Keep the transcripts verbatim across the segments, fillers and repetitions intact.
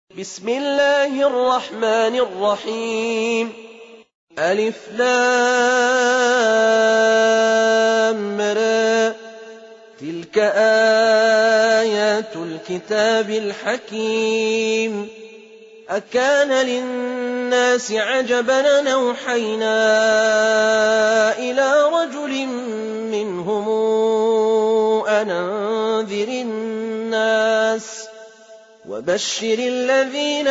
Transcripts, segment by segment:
بسم الله الرحمن الرحيم ألف لام را تلك آيات الكتاب الحكيم أكان للناس عجبا أن أوحينا إلى رجل منهم أن أنذر الناس وبشر الذين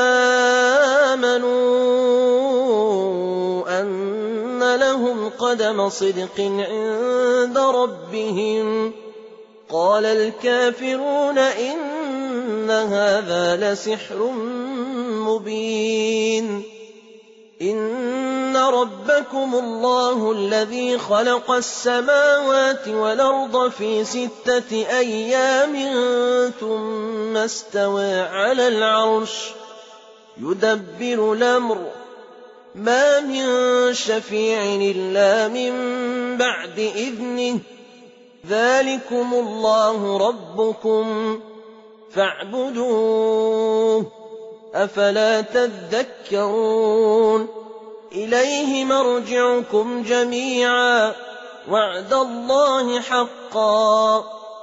آمنوا أن لهم قدم صدق عند ربهم قال الكافرون إن هذا لسحر مبين إن ربكم الله الذي خلق السماوات والأرض في ستة أيام ثم استوى على العرش يدبر الأمر ما من شفيع إلا من بعد إذنه ذلكم الله ربكم فاعبدوه أفلا تذكرون إليه مرجعكم جميعا وعد الله حقا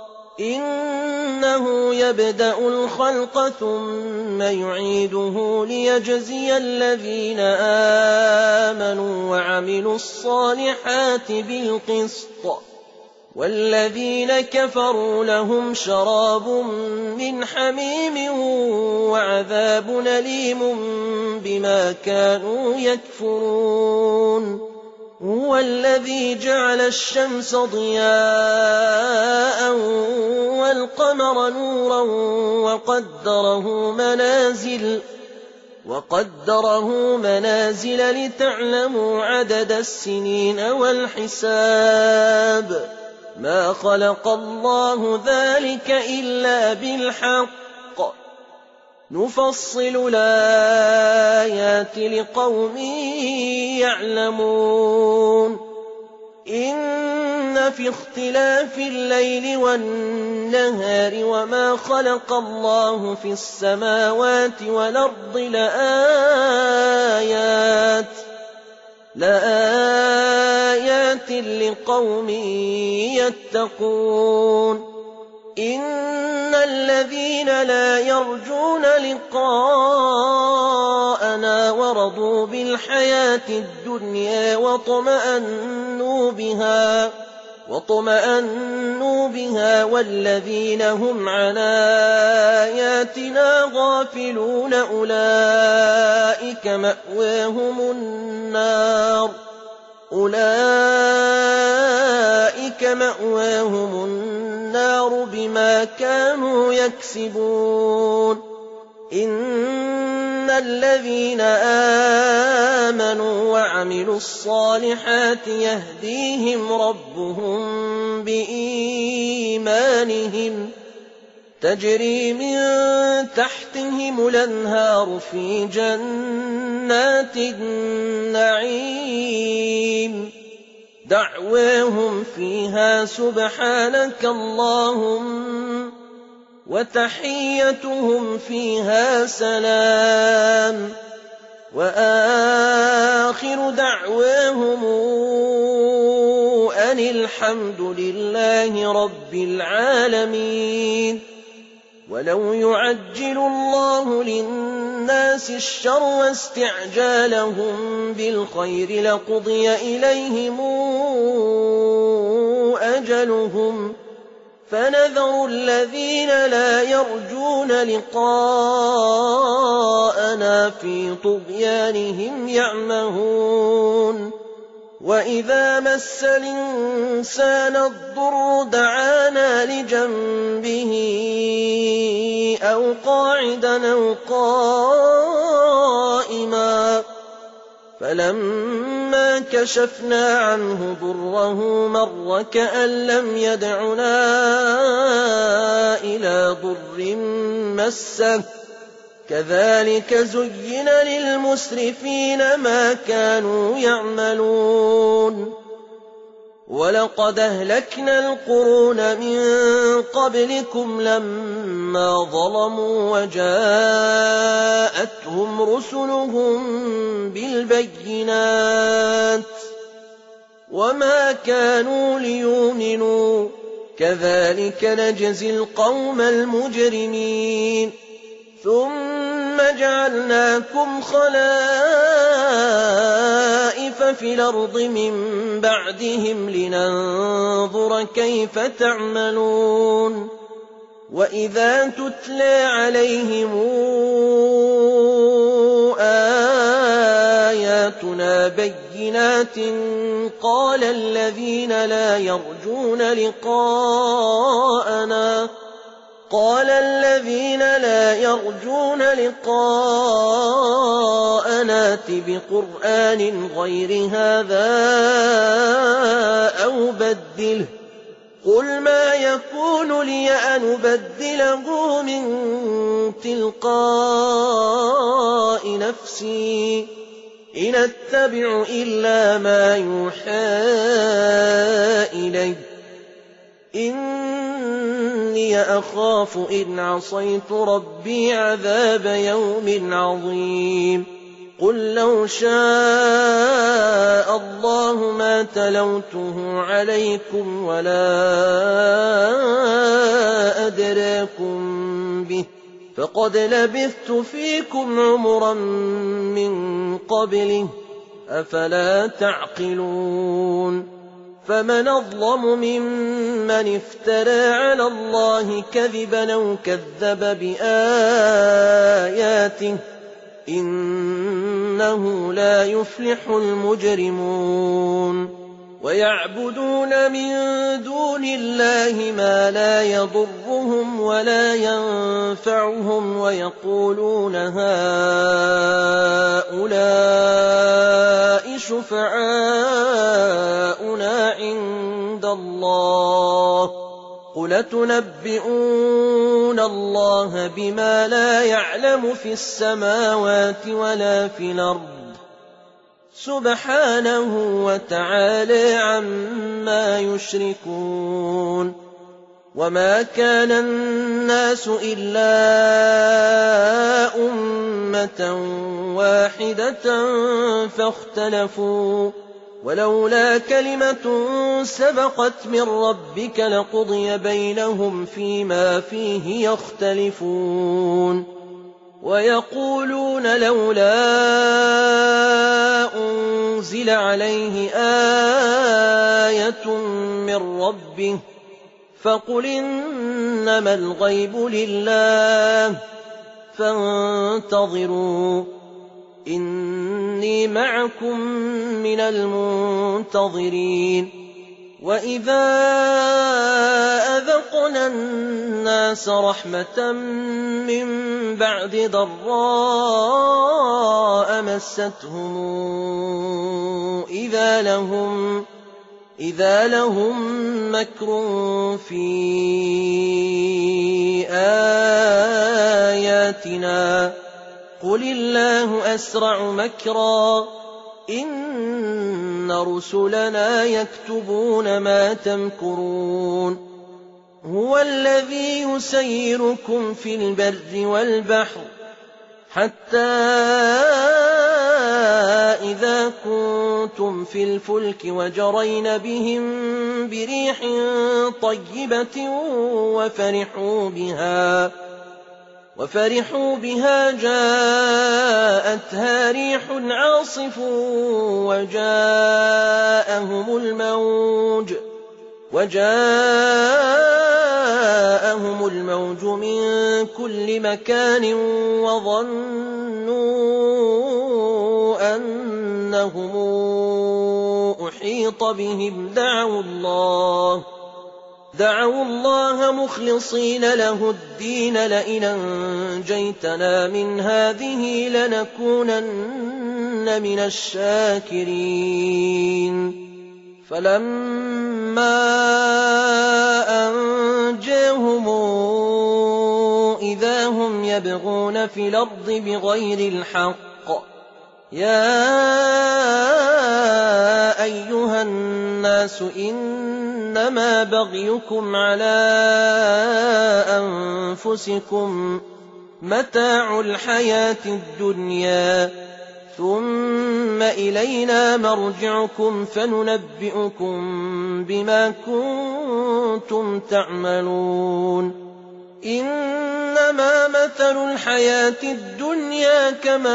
إنه يبدأ الخلق ثم يعيده ليجزي الذين آمنوا وعملوا الصالحات بالقسط والذين كفروا لهم شراب من حميم وعذاب أليم بما كانوا يكفرون هو الذي جعل الشمس ضياء والقمر نورا وقدره منازل وقدره منازل لتعلموا عدد السنين والحساب ما خلق الله ذلك إلا بالحق نفصل الآيات لقوم يعلمون إن في اختلاف الليل والنهار وما خلق الله في السماوات والأرض لآيات لآيات لقوم يتقون إن الذين لا يرجون لقاءنا ورضوا بالحياة الدنيا وطمأنوا بها وطمأنوا بها والذين هم عن آياتنا غافلون أولئك مأواهم النار أولئك مأواهم النار بما كانوا يكسبون إن الذين آمنوا وعملوا الصالحات يهديهم ربهم بإيمانهم تجري من تحتهم الأنهار في جنات النعيم دعواهم فيها سبحانك اللهم وتحيتهم فيها سلام وآخر دعواهم أن الحمد لله رب العالمين ولو يعجل الله للناس الشر واستعجالهم بالخير لقضي إليهم أجلهم فنذر الذين لا يرجون لقاءنا في طغيانهم يعمهون وإذا مس الإنسان الضر دعانا لجنبه أو قاعدا أو قائما فلما كشفنا عنه ضره مر كأن لم يدعنا إلى ضر مسه كذلك زين للمسرفين ما كانوا يعملون وَلَقَدْ أَهْلَكْنَا الْقُرُونَ مِن قَبْلِكُمْ لَمَّا ظَلَمُوا وَجَاءَتْهُمْ رُسُلُهُم بِالْبَيِّنَاتِ وَمَا كَانُوا لِيُؤْمِنُوا ۚ كَذَٰلِكَ نَجْزِي الْقَوْمَ الْمُجْرِمِينَ ثُمَّ جَعَلْنَاكُمْ خَلَائِفَ فِي الْأَرْضِ مِن بَعْدِهِمْ لِنَنظُرَ كَيْفَ تَعْمَلُونَ وَإِذَا تُتْلَىٰ عَلَيْهِمْ آيَاتُنَا بَيِّنَاتٍ قَالَ الَّذِينَ لَا يَرْجُونَ لِقَاءَنَا قال الذين لا يرجون لقاءنا ائت بقرآن غير هذا أو بدله قل ما يكون لي أن أبدله من تلقاء نفسي إن أتبع إلا ما يوحى إلي إني أخاف إن عصيت ربي عذاب يوم عظيم قل لو شاء الله ما تلوته عليكم ولا أدراكم به فقد لبثت فيكم عمرا من قبله أفلا تعقلون فمن أظلم ممن افترى على الله كذبا أو كذب بآياته إنه لا يفلح المجرمون ويعبدون من دون الله ما لا يضرهم ولا ينفعهم ويقولون هؤلاء شفعاؤنا عند الله قل تنبئون الله بما لا يعلم في السماوات ولا في الأرض سبحانه وتعالى عما يشركون وما كان الناس إلا أمة واحدة فاختلفوا ولولا كلمة سبقت من ربك لقضي بينهم فيما فيه يختلفون ويقولون لولا أنزل عليه آية من ربه فقل إنما الغيب لله فانتظروا إني معكم من المنتظرين وإذا أذقنا الناس رحمة من بعد ضراء مستهم إذا لهم إذا لهم مكر في آياتنا قل الله أسرع مكرا إن رسلنا يكتبون ما تمكرون هو الذي يسيركم في البر والبحر حتى إذا كنتم في الفلك وجرين بهم بريح طيبة وفرحوا بها وفرحوا بها جاءتها ريح عاصف وجاءهم الموج وجاءهم الموج من كل مكان وظنوا أنهم أحيط بهم دعوا الله دعوا الله مخلصين له الدين لئن أنجيتنا من هذه لنكونن من الشاكرين فلما أنجاهم إذا هم يبغون في الأرض بغير الحق يَا أَيُّهَا النَّاسُ إِنَّمَا بَغْيُكُمْ عَلَىٰ أَنفُسِكُم ۖ مَّتَاعُ الْحَيَاةِ الدُّنْيَا ثُمَّ إِلَيْنَا مَرْجِعُكُمْ فَنُنَبِّئُكُم بِمَا كُنتُمْ تَعْمَلُونَ إِنَّمَا مَثَلُ الْحَيَاةِ الدُّنْيَا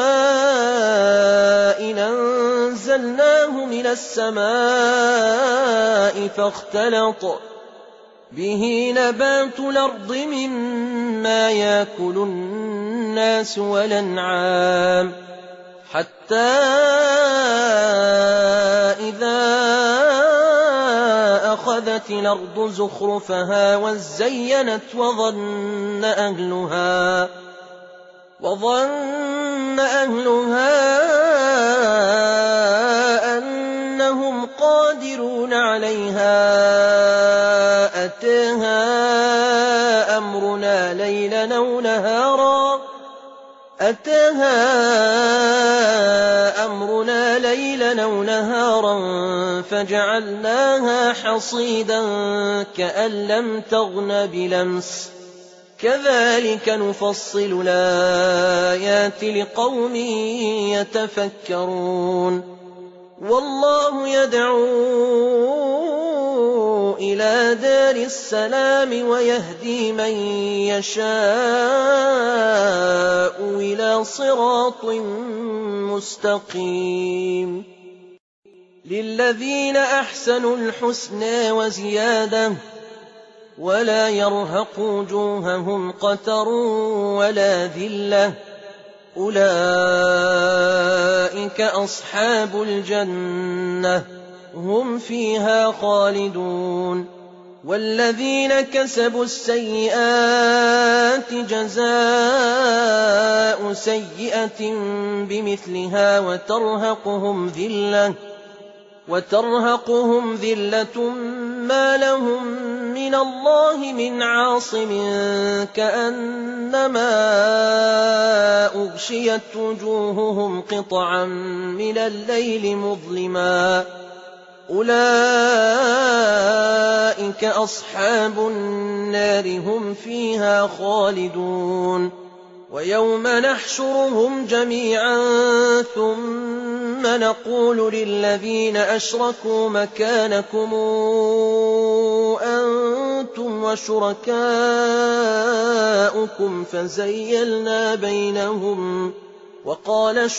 كَمَاءٍ أَنزَلْنَاهُ مِنَ السَّمَاءِ فَاخْتَلَطَ بِهِ نَبَاتُ الْأَرْضِ مِمَّا يَأْكُلُ النَّاسُ وَالْأَنْعَامُ حَتَّىٰ إِذَا أَخَذَتِ الْأَرْضُ زُخْرُفَهَا وَازَّيَّنَتْ وَظَنَّ أَهْلُهَا وَظَنَّ أَهْلُهَا أَنَّهُمْ قَادِرُونَ عَلَيْهَا أَتَاهَا أَمْرُنَا لَيْلًا أَوْ نَهَارًا أَتَاهَا أَمْرُنَا لَيْلًا أَوْ نَهَارًا فَجَعَلْنَاهَا حَصِيدًا كَأَن لَّمْ تَغْنَ بِالْأَمْسِ ۚ كَذَٰلِكَ نُفَصِّلُ الْآيَاتِ لِقَوْمٍ يَتَفَكَّرُونَ وَاللَّهُ يَدْعُو إِلَىٰ دَارِ السَّلَامِ وَيَهْدِي مَن يَشَاءُ إِلَىٰ صِرَاطٍ مُّسْتَقِيمٍ لِلَّذِينَ أَحْسَنُوا الْحُسْنَىٰ وَزِيَادَةٌ وَلَا يَرْهَقُ وُجُوهَهُمْ قَتَرٌ وَلَا ذِلَّةٌ أُولَٰئِكَ أَصْحَابُ الْجَنَّةِ هُمْ فِيهَا خَالِدُونَ وَالَّذِينَ كَسَبُوا السَّيِّئَاتِ جَزَاءُ سَيِّئَةٍ بِمِثْلِهَا وَتَرْهَقُهُمْ ذِلَّةٌ وَتَرْهَقُهُمْ ذِلَّةٌ مَّا لَهُم مِّنَ اللَّهِ مِنْ عَاصِمٍ كَأَنَّمَا أُغْشِيَتْ وُجُوهُهُمْ قِطَعًا مِّنَ اللَّيْلِ مُظْلِمًا أُولَٰئِكَ أَصْحَابُ النَّارِ هُمْ فِيهَا خَالِدُونَ وَيَوْمَ نَحْشُرُهُمْ جَمِيعًا ثُمَّ نَقُولُ لِلَّذِينَ أَشْرَكُوا مَكَانَكُمْ أَنتُمْ وَشُرَكَاؤُكُمْ فَزَيَّلْنَا بَيْنَهُمْ وَقَالَ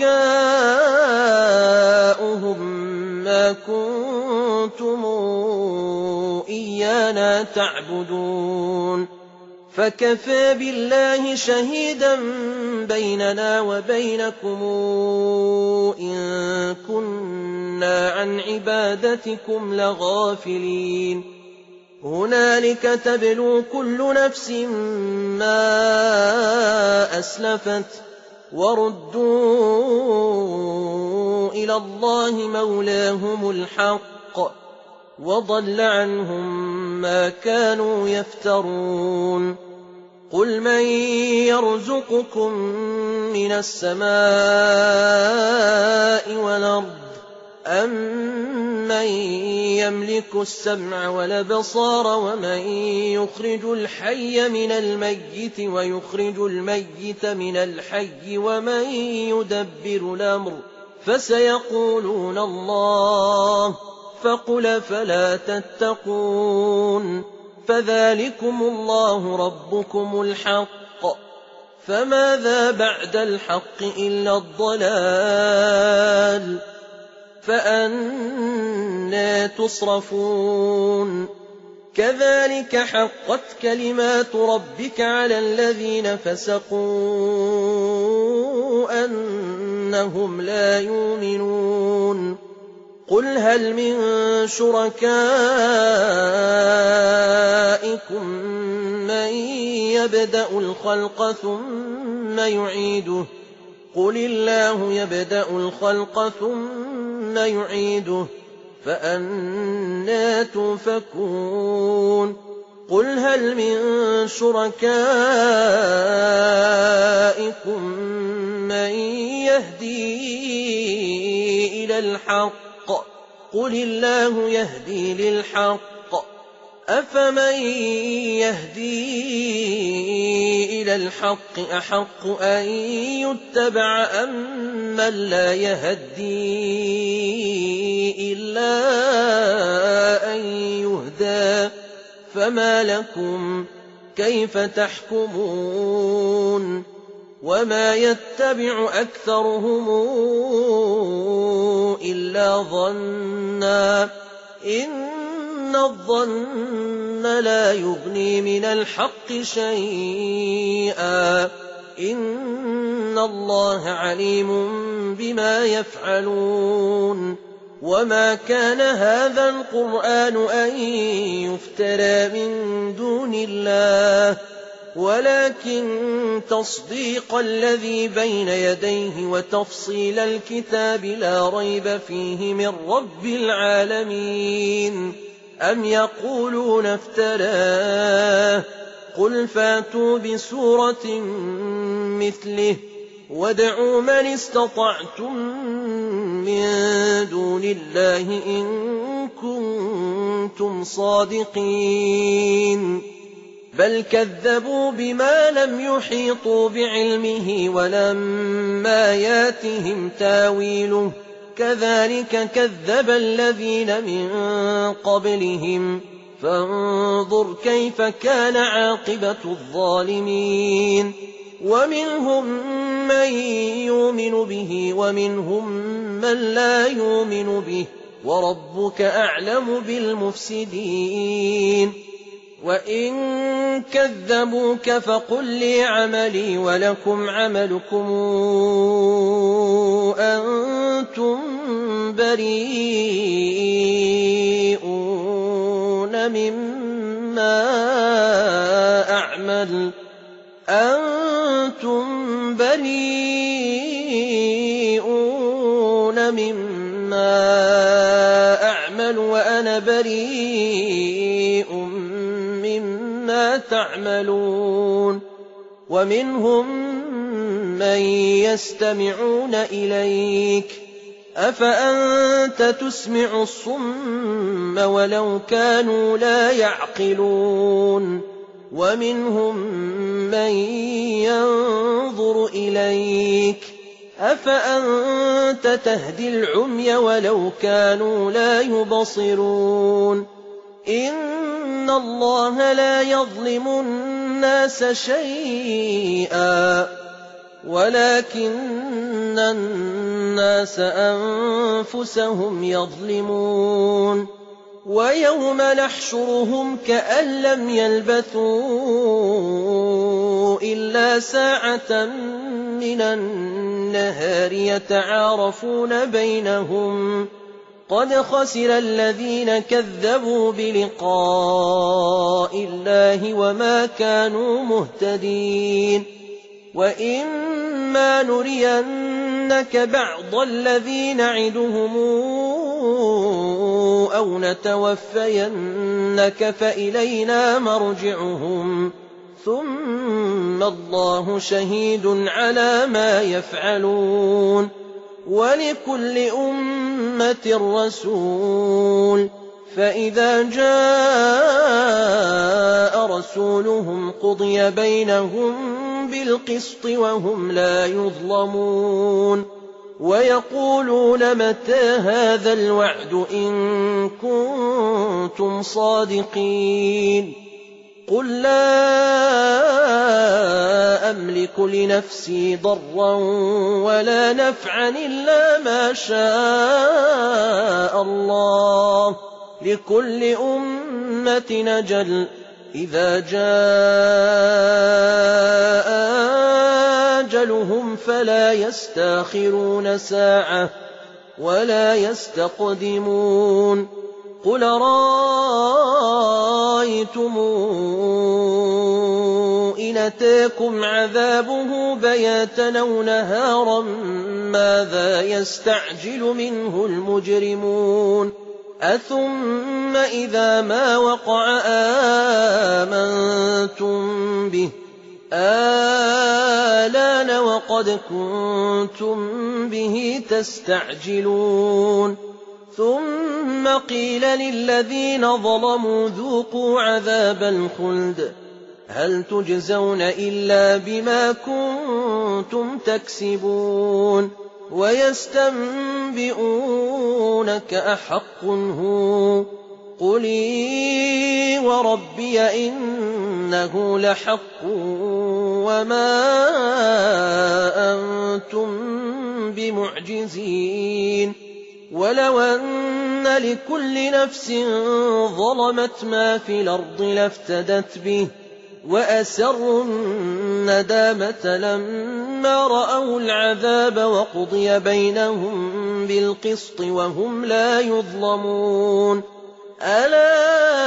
شُرَكَاؤُهُم مَّا كُنتُمْ إِيَّانَا تَعْبُدُونَ فَكَفَىٰ بِاللَّهِ شَهِيدًا بَيْنَنَا وَبَيْنَكُمْ إِن كُنَّا عَنْ عِبَادَتِكُمْ لَغَافِلِينَ هُنَالِكَ تَبْلُو كُلُّ نَفْسٍ مَّا أَسْلَفَتْ وَرُدُّوا إِلَى اللَّهِ مَوْلَاهُمُ الْحَقِّ وَضَلَّ عَنْهُم مَّا كَانُوا يَفْتَرُونَ قُلْ مَن يَرْزُقُكُم مِّنَ السَّمَاءِ وَالْأَرْضِ أَمَّن يَمْلِكُ السَّمْعَ وَالْأَبْصَارَ وَمَن يُخْرِجُ الْحَيَّ مِنَ الْمَيِّتِ وَيُخْرِجُ الْمَيِّتَ مِنَ الْحَيِّ وَمَن يُدَبِّرُ الْأَمْرَ فَسَيَقُولُونَ اللَّهُ فَقُلْ فَلَا تَتَّقُونَ فَذَٰلِكُمُ اللَّهُ رَبُّكُمُ الْحَقُّ فَمَاذَا بَعْدَ الْحَقِّ إِلَّا الضَّلَالُ فَأَنَّىٰ تُصْرَفُونَ كَذَٰلِكَ حَقَّتْ كَلِمَاتُ رَبِّكَ عَلَى الَّذِينَ فَسَقُوا أَنَّهُمْ لَا يُؤْمِنُونَ قُلْ هَلْ مِن شُرَكَائِكُم مَّن يَبْدَأُ الْخَلْقَ ثُمَّ يُعِيدُهُ قُلِ اللَّهُ يَبْدَأُ الْخَلْقَ ثُمَّ يُعِيدُهُ فَأَنَّىٰ تُؤْفَكُونَ قُلْ هَلْ مِن شُرَكَائِكُم من يهدي إلى الحق قل الله يهدي للحق أفمن يهدي إلى الحق أحق أن يتبع أم من لا يهدي إلا أن يهدى فما لكم كيف تحكمون وما يتبع أكثرهم إلا ظنا إن الظن لا يغني من الحق شيئا إن الله عليم بما يفعلون وما كان هذا القرآن أن يفترى من دون الله ولكن تصديق الذي بين يديه وتفصيل الكتاب لا ريب فيه من رب العالمين أم يقولون افتراه قل فاتوا بسورة مثله وادعوا من استطعتم من دون الله إن كنتم صادقين بل كذبوا بما لم يحيطوا بعلمه ولما ياتهم تاويله كذلك كذب الذين من قبلهم فانظر كيف كان عاقبة الظالمين ومنهم من يؤمن به ومنهم من لا يؤمن به وربك أعلم بالمفسدين وإن كذبوك فقل لي عملي ولكم عملكم أنتم بريئون مما أعمل أنتم بريئون مما أعمل وأنا بريء مما تعملون ومنهم من يستمعون إليك أفأنت تسمع الصم ولو كانوا لا يعقلون ومنهم من ينظر إليك أفأنت تهدي العمي ولو كانوا لا يبصرون إن الله لا يظلم الناس شيئا ولكن الناس أنفسهم يظلمون ويوم نحشرهم كأن لم يلبثوا إلا ساعة من النهار يتعارفون بينهم قد خسر الذين كذبوا بلقاء الله وما كانوا مهتدين وإما نرينك بعض الذي نعدهم أو نتوفينك فإلينا مرجعهم ثم الله شهيد على ما يفعلون ولكل أمة رسول فإذا جاء رسولهم قضي بينهم بالقسط وهم لا يظلمون ويقولون متى هذا الوعد إن كنتم صادقين قل لا أملك لنفسي ضرا ولا نفعا إلا ما شاء الله لكل أمة أجل إذا جاء أجلهم فلا يستأخرون ساعة ولا يستقدمون قل رأيتم إن أتاكم عذابه بياتا أو نهارا ماذا يستعجل منه المجرمون أثم إذا ما وقع آمنتم به آلان وقد كنتم به تستعجلون ثم قيل للذين ظلموا ذوقوا عذاب الخلد هل تجزون إلا بما كنتم تكسبون ويستنبئونك أحق هو قل إي وربي إنه لحق وما أنتم بمعجزين ولو أن لكل نفس ظلمت ما في الأرض لافتدت به وأسروا الندامة لما رأوا العذاب وقضي بينهم بالقسط وهم لا يظلمون ألا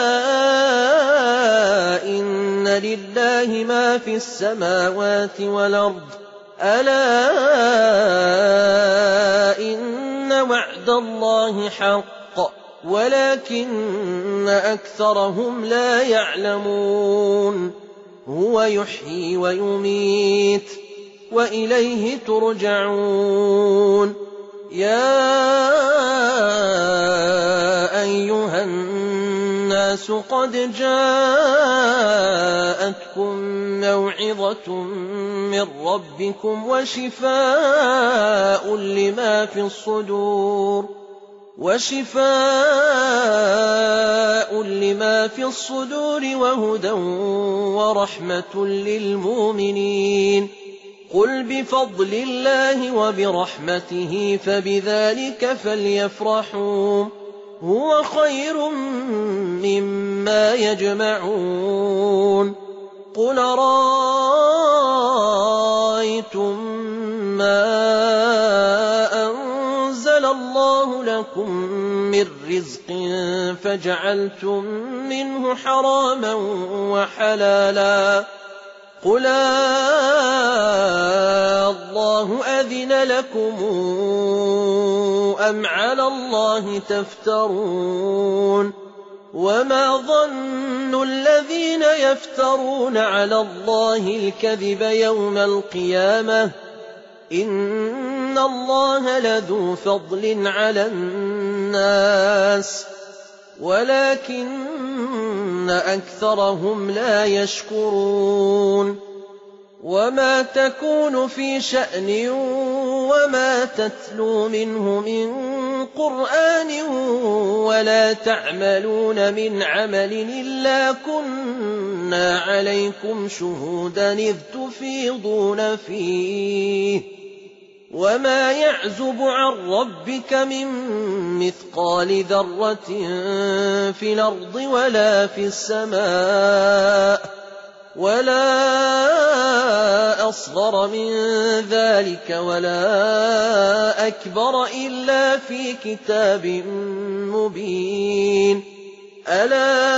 إن لله ما في السماوات والأرض ألا إن وعد الله حق ولكن أكثرهم لا يعلمون هو يحيي ويميت وإليه ترجعون يا أيها الناس قد جاءتكم موعظة من ربكم وشفاء لما في الصدور وشفاء لما في الصدور وهدى ورحمة للمؤمنين قل بفضل الله وبرحمته فبذلك فليفرحوا هو خير مما يجمعون قل رأيتم ما أنزل الله لكم من رزق فجعلتم منه حراما وحلالا قل الله أذن لكم أم على الله تفترون وما ظن الذين يفترون على الله الكذب يوم القيامة إن الله لذو فضل على الناس ولكن أكثرهم لا يشكرون وما تكون في شأن وما تتلو منه من قرآن ولا تعملون من عمل إلا كنا عليكم شهودا إذ تفيضون فيه وما يعزب عن ربك من مثقال ذرة في الأرض ولا في السماء ولا أصغر من ذلك ولا أكبر إلا في كتاب مبين ألا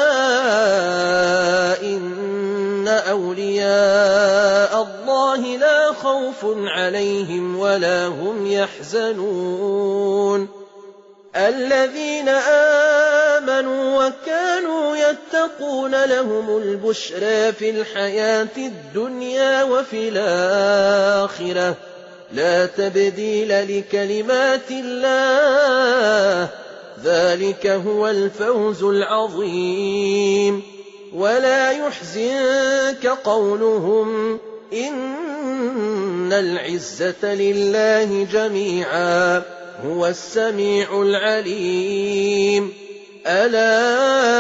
إن أولياء الله لا خوف عليهم ولا هم يحزنون الذين آمنوا وكانوا يتقون لهم البشرى في الحياة الدنيا وفي الآخرة لا تبديل لكلمات الله ذلك هو الفوز العظيم ولا يحزنك قولهم إن العزة لله جميعا هو السميع العليم ألا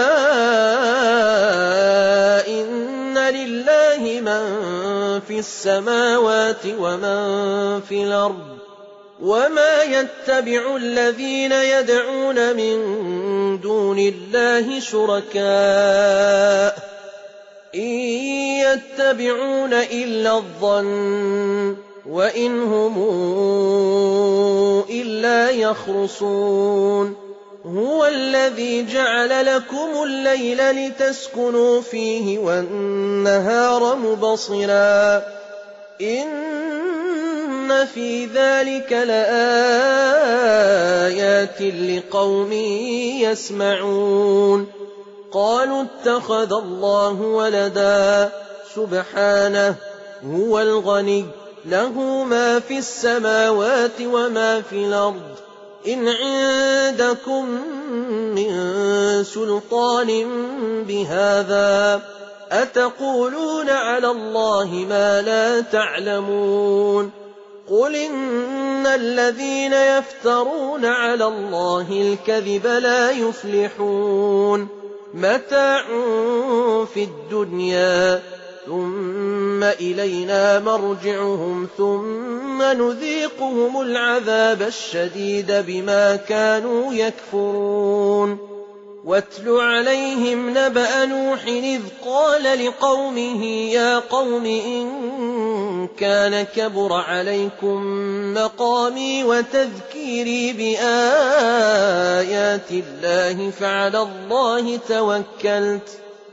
إن لله من في السماوات ومن في الأرض وما يتبع الذين يدعون من دون الله شركاء إن يتبعون إلا الظن وإن هم إلا يخرصون هو الذي جعل لكم الليل لتسكنوا فيه والنهار مبصرا إن في ذلك لآيات لقوم يسمعون قالوا اتخذ الله ولدا سبحانه هو الغني له ما في السماوات وما في الأرض إن عندكم من سلطان بهذا أتقولون على الله ما لا تعلمون قل إن الذين يفترون على الله الكذب لا يفلحون متاع في الدنيا ثم إلينا مرجعهم ثم نذيقهم العذاب الشديد بما كانوا يكفرون واتل عليهم نبأ نوح إذ قال لقومه يا قوم إن كان كبر عليكم مقامي وتذكيري بآيات الله فعلى الله توكلت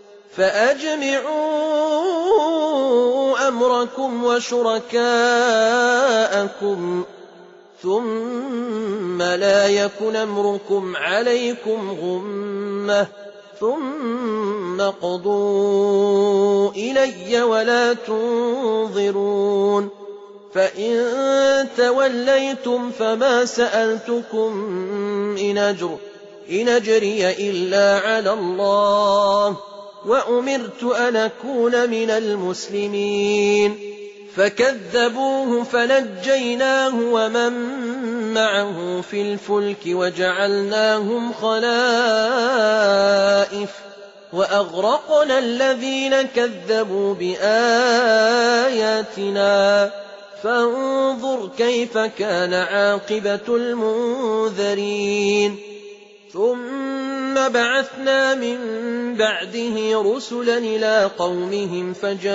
فأجمعوا أمركم وشركاءكم ثم لا يكن أمركم عليكم غمة ثم قضوا إلي ولا تنظرون فإن توليتم فما سألتكم من أجر إن أجري إلا على الله وأمرت أن أكون من المسلمين فكذبوه فنجيناه ومن معه في الفلك وجعلناهم خلائف وأغرقنا الذين كذبوا بآياتنا فانظر كيف كان عاقبة المنذرين ثم بعثنا من بعده رسلا إلى قومهم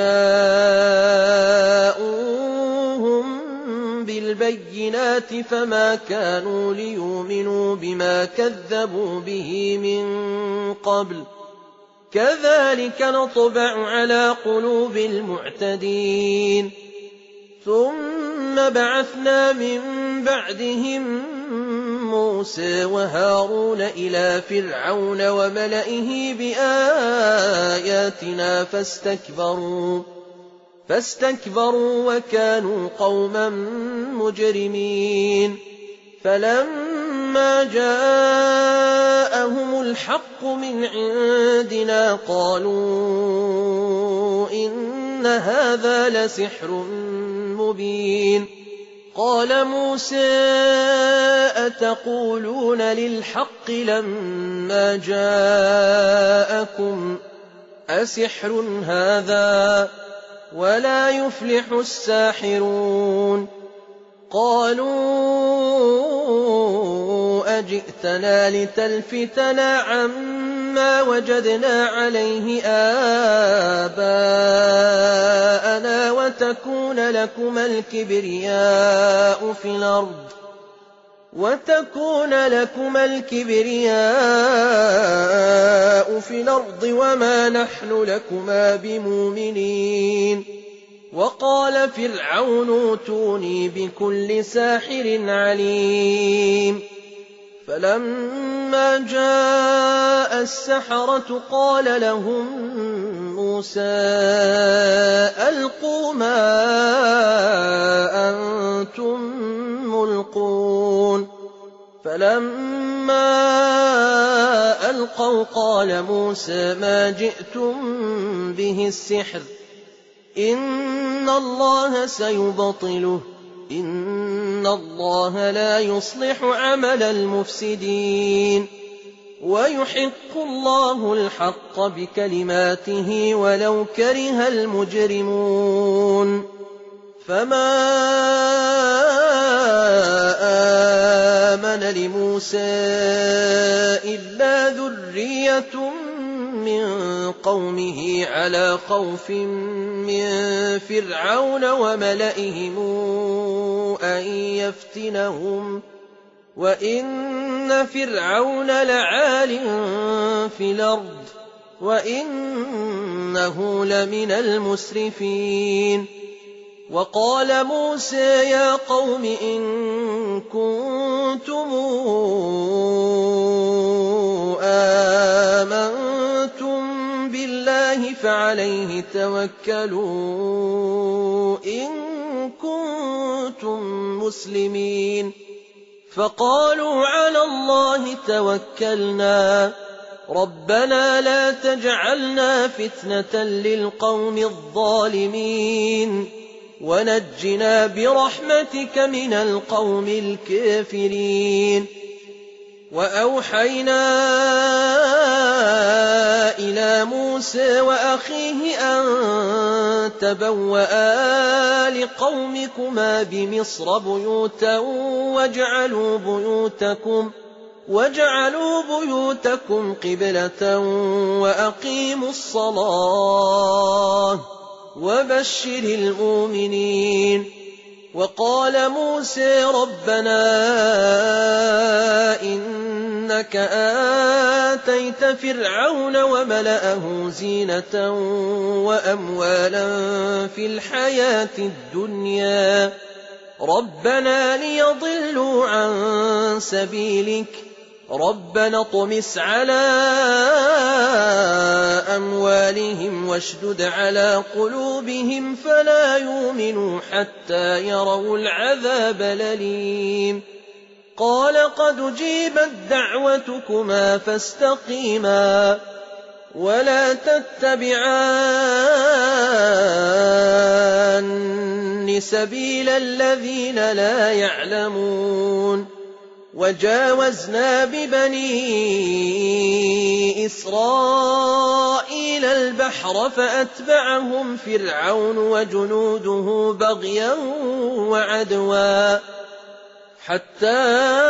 فجاءوهم بالبينات فما كانوا ليؤمنوا بما كذبوا به من قبل كذلك نطبع على قلوب المعتدين ثم بعثنا من بعدهم موسى وهارون إلى فرعون وملئه بآياتنا فاستكبروا فاستكبروا وكانوا قوما مجرمين فلما جاءهم الحق من عندنا قالوا إن هذا لسحر مبين قال موسى أتقولون للحق لما جاءكم أسحر هذا ولا يفلح الساحرون قالوا أجئتنا لتلفتنا عما وجدنا عليه آباءنا وتكون لكما الكبرياء في الأرض وتكون لكما الكبرياء في الأرض وما نحن لكما بمؤمنين وقال فرعون اوتوني بكل ساحر عليم فلما جاء السحرة قال لهم موسى ألقوا ما أنتم ملقون فلما ألقوا قال موسى ما جئتم به السحر إن الله سيبطله إن الله لا يصلح عمل المفسدين ويحق الله الحق بكلماته ولو كره المجرمون فما آمن لموسى إلا ذرية من قومه على خوف من فرعون وملئهم أن يفتنهم وإن فرعون لعال في الأرض وإنه لمن المسرفين وقال موسى يا قوم إن كنتم آمنتم بالله فعليه توكلوا إن كنتم مسلمين فقالوا على الله توكلنا ربنا لا تجعلنا فتنة للقوم الظالمين ونجنا برحمتك من القوم الكافرين وأوحينا إلى موسى وأخيه أن تبوأ لقومكما بمصر بيوتا واجعلوا بيوتكم وَاجْعَلُوا بُيُوتَكُمْ قِبْلَةً وَأَقِيمُوا الصَّلَاةَ وَبَشِّرِ الْمُؤْمِنِينَ وَقَالَ مُوسَى رَبَّنَا إِنَّكَ آتَيْتَ فِرْعَوْنَ وَمَلَأَهُ زِينَةً وَأَمْوَالًا فِي الْحَيَاةِ الدُّنْيَا رَبَّنَا لِيَضِلُّوا عَن سَبِيلِكَ رَبَّنَا اطْمِسْ عَلَىٰ أَمْوَالِهِمْ وَاشْدُدْ عَلَىٰ قُلُوبِهِمْ فَلَا يُؤْمِنُوا حَتَّىٰ يَرَوُا الْعَذَابَ الْأَلِيمَ قَالَ قَدْ أُجِيبَتْ دَعْوَتُكُمَا فَاسْتَقِيمَا وَلَا تَتَّبِعَانِّ سَبِيلَ الَّذِينَ لَا يَعْلَمُونَ وَجَاوَزْنَا بِبَنِي إِسْرَائِيلَ الْبَحْرَ فَأَتْبَعَهُمْ فِرْعَوْنُ وَجُنُودُهُ بَغْيًا وَعَدْوًا حَتَّىٰ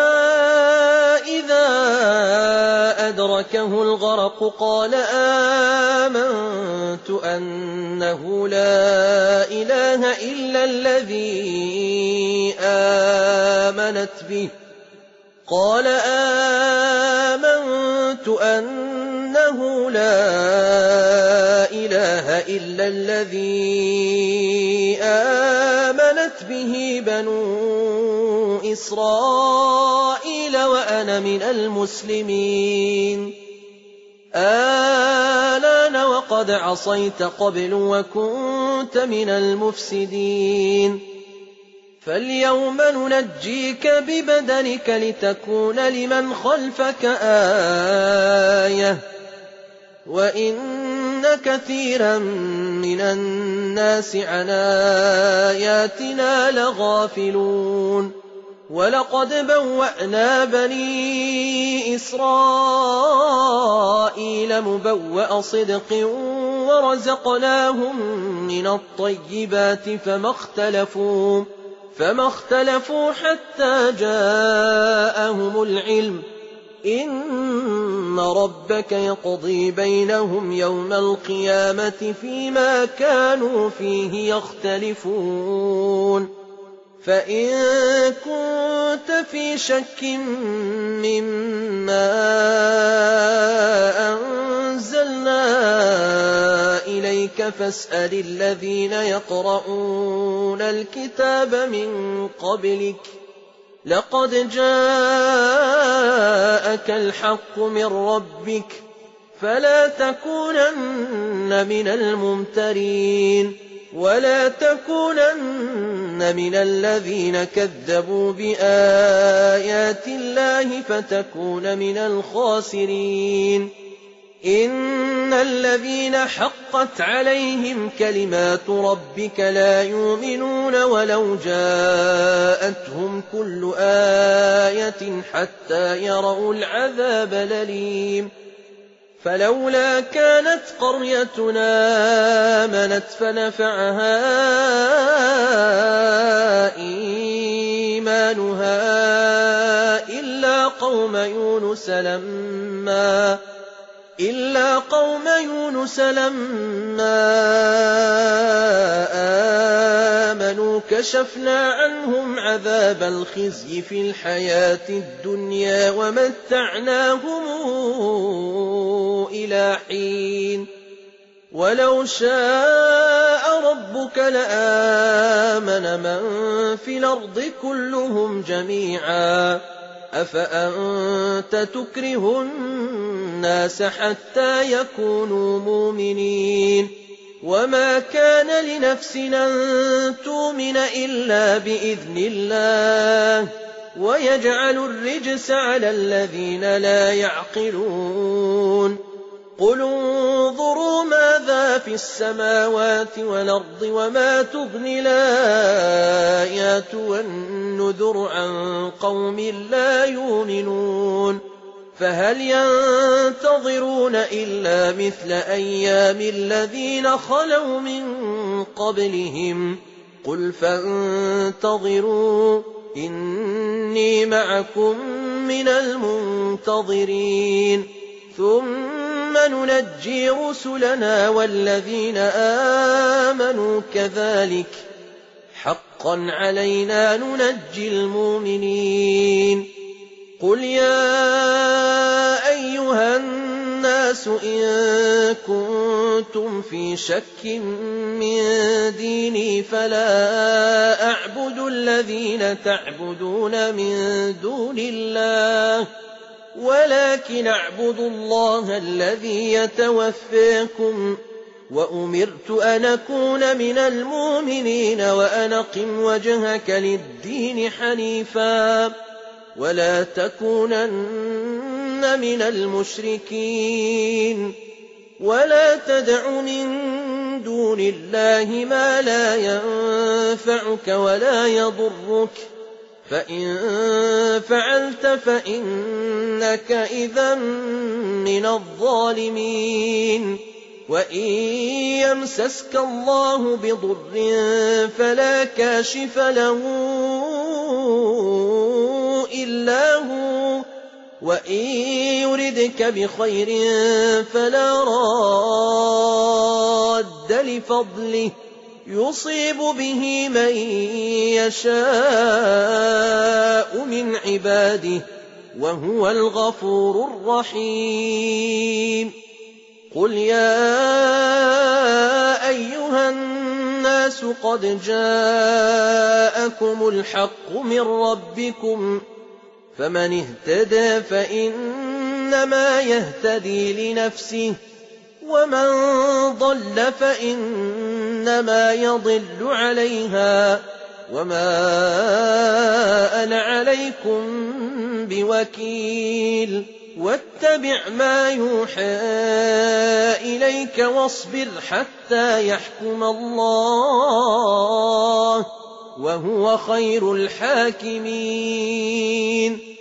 إِذَا أَدْرَكَهُ الْغَرَقُ قَالَ آمَنتُ أَنَّهُ لَا إِلَٰهَ إِلَّا الَّذِي آمَنَتْ بِهِ قال آمنت أنه لا إله إلا الذي آمنت به بنو إسرائيل وأنا من المسلمين آلان وقد عصيت قبل وكنت من المفسدين فاليوم ننجيك ببدنك لتكون لمن خلفك آية وإن كثيرا من الناس عن آياتنا لغافلون ولقد بوأنا بني إسرائيل مبوأ صدق ورزقناهم من الطيبات فما اختلفوا فما اختلفوا حتى جاءهم العلم إن ربك يقضي بينهم يوم القيامة فيما كانوا فيه يختلفون فإن كنت في شك مما أنزلنا إليك فاسأل الذين يقرؤون الكتاب من قبلك لقد جاءك الحق من ربك فلا تكونن من الممترين ولا تكونن من الذين كذبوا بآيات الله فتكون من الخاسرين إن الذين حقت عليهم كلمات ربك لا يؤمنون ولو جاءتهم كل آية حتى يروا العذاب الأليم فلولا كانت قريتنا آمنت فنفعها إيمانها إلا قوم يونس لما إلا قوم يونس لما آمنوا كشفنا عنهم عذاب الخزي في الحياة الدنيا ومتعناهم إلى حين ولو شاء ربك لآمن من في الأرض كلهم جميعا أفأنت تكره الناس حتى يكونوا مؤمنين وما كان لنفس أن تؤمن إلا بإذن الله ويجعل الرجس على الذين لا يعقلون قل انظروا ماذا في السماوات والأرض وما تغني الآيات والنذر عن قوم لا يؤمنون فهل ينتظرون إلا مثل أيام الذين خلوا من قبلهم قل فانتظروا إني معكم من المنتظرين ثم ننجي رسلنا والذين آمنوا كذلك حقا علينا ننجي المؤمنين قل يا أيها الناس إن كنتم في شك من ديني فلا أعبد الذين تعبدون من دون الله ولكن أعبد الله الذي يتوفاكم وأمرت أن أكون من المؤمنين وأن أقم وجهك للدين حنيفا ولا تكونن من المشركين ولا تدع من دون الله ما لا ينفعك ولا يضرك فإن فعلت فإنك إذا من الظالمين وإن يمسسك الله بضر فلا كاشف له إلا هو وإن يردك بخير فلا راد لفضله يصيب به من يشاء من عباده وهو الغفور الرحيم قل يا أيها الناس قد جاءكم الحق من ربكم فمن اهتدى فإنما يهتدي لنفسه ومن ضل فإنما يضل عليها وما أنا عليكم بوكيل واتبع ما يوحى إليك واصبر حتى يحكم الله وهو خير الحاكمين